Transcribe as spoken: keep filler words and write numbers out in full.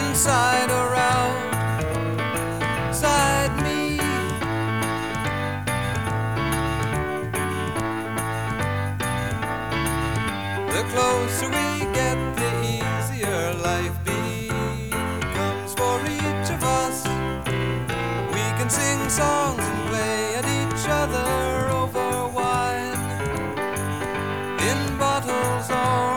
inside or outside me. The closer we get, the easier life becomes for each of us. We can sing songs and play at each other over wine, in bottles or